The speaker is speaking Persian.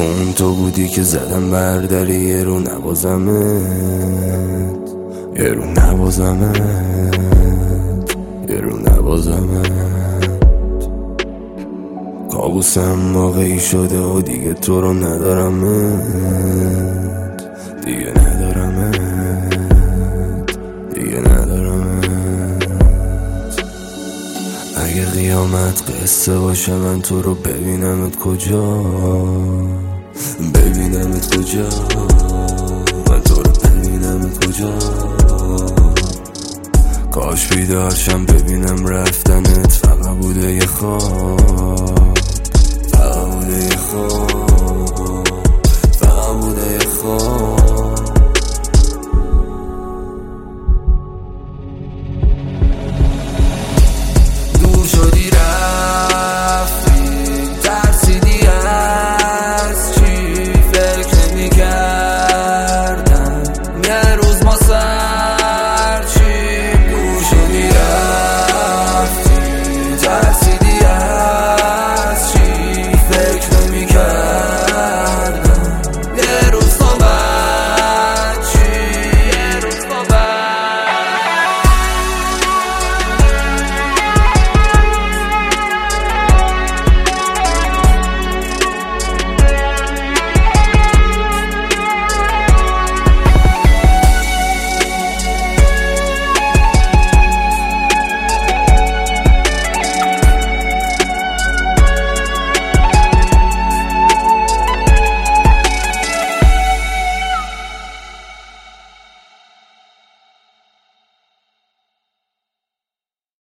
اون تو بودی که زدم برداری یه رو نوازمت، یه رو نوازمت، یه رو نوازمت. کابوسم واقعی شده و دیگه تو رو ندارمت، دیگه ندارمت، دیگه ندارمت. اگه قیامت قصه باشه من تو رو ببینمت کجا، ببینمت کجا، من تو رو ببینمت کجا. کاش بیدارشم ببینم رفتنت فقط بوده یه خواب، فقط بوده یه خواب.